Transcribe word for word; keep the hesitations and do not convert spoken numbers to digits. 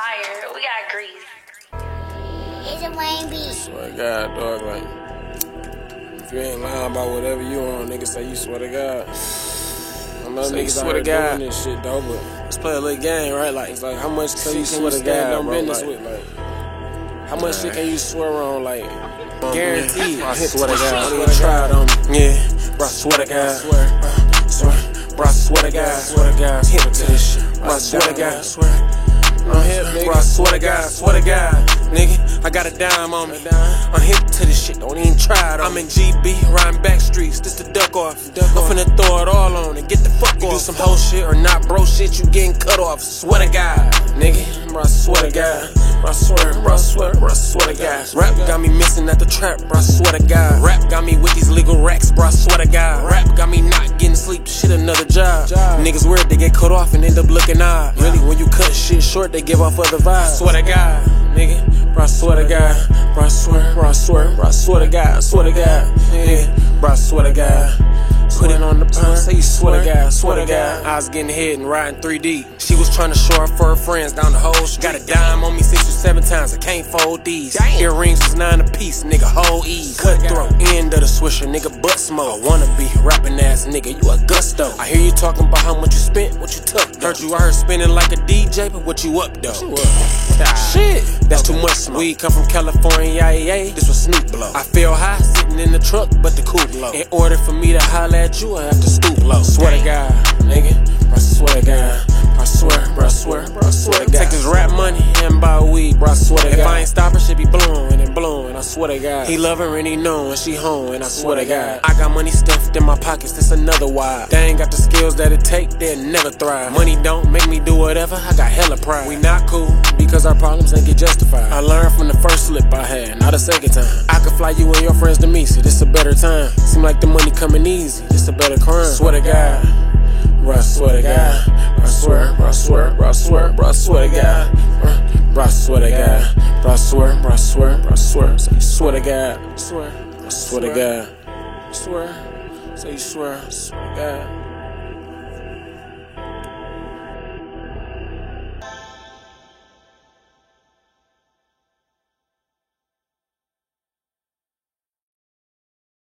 fire. We got grease. It's a Wayne B. Swear to God, dog, like, if you ain't lying about whatever you on, niggas say you swear to God. I'm not niggas swear to God doing this shit, though, but let's play a little game, right? Like, it's like, how much can you swear to God on business with, like, how much shit can you swear on, like, guaranteed? I swear to God, don't even try it on me. Yeah, bro, I swear to God, swear, swear, bro, I swear to God, swear to God, hit me to this shit, bro, I swear to God, swear. I'm hip, nigga. Bro, I swear to God, swear to God, nigga, I got a dime on me. I'm hip to this shit, don't even try it on me. I'm in G B, riding back streets, just to duck off. I'm finna throw it all on and get the fuck off. You do some hoe shit or not bro shit, you getting cut off. Swear to God, nigga, bro, I swear to God. Bro, I swear, bro, I swear, bro, I swear to God. Rap got me missing at the trap, bro, I swear to God. Rap got me with these legal racks, bro, I swear to God. Rap got me not getting sleep, shit, another job. Niggas weird, they get cut off and end up looking odd. Really, when you cut shit short, they give off other vibes. I swear to God, nigga, bro, I swear to God. Bro, I swear, bro, I swear, bro, I swear to God, I swear to God, nigga, bro, I swear to God. Put it on the pump, say you swear to God, swear to God. I was getting hit and riding three D. She was trying to show her for her friends down the whole street. Got a dime on me six or seven times, I can't fold these. Earrings was nine a piece, nigga, whole ease. Cutthroat, end of the swisher, nigga, butt smoke. I wanna be rapping ass nigga, you a gusto. I hear you talking about how much you spent, what you took. Heard you out here spending like a D J, but what you up though? Shit, that's too much smoke. Weed come from California, yeah, yeah. This was Snoop blow. I feel high sitting in the truck, but the coupe low. In order for me to holler at you, I have to stoop low. Swear to God, nigga, I swear to God. I swear, bro, I swear, bro, I swear to God. Take this rap money and buy weed, bro, I swear to God. If I ain't stop her, she be blowing and blowing, I swear to God. He love her and he know and she home, and I swear to God. I got money stuffed in my pockets, that's another why. They ain't got the skills that it take, they'll never thrive. Money don't make me do whatever, I got hella pride. We not cool, because our problems ain't get justified. I learned from the first slip I had, not a second time. I could fly you and your friends to me, so this a better time. Seem like the money coming easy, this a better crime. Swear to God, bro, I swear to God. Bro, I swear, bro, I swear, bro, I swear, bro, I swear to God. Bro, bro, I swear to God. Bro, I swear, bro, I swear, bro, I swear. Say you swear to God. Swear, I swear to God. Swear, say you swear, swear to God.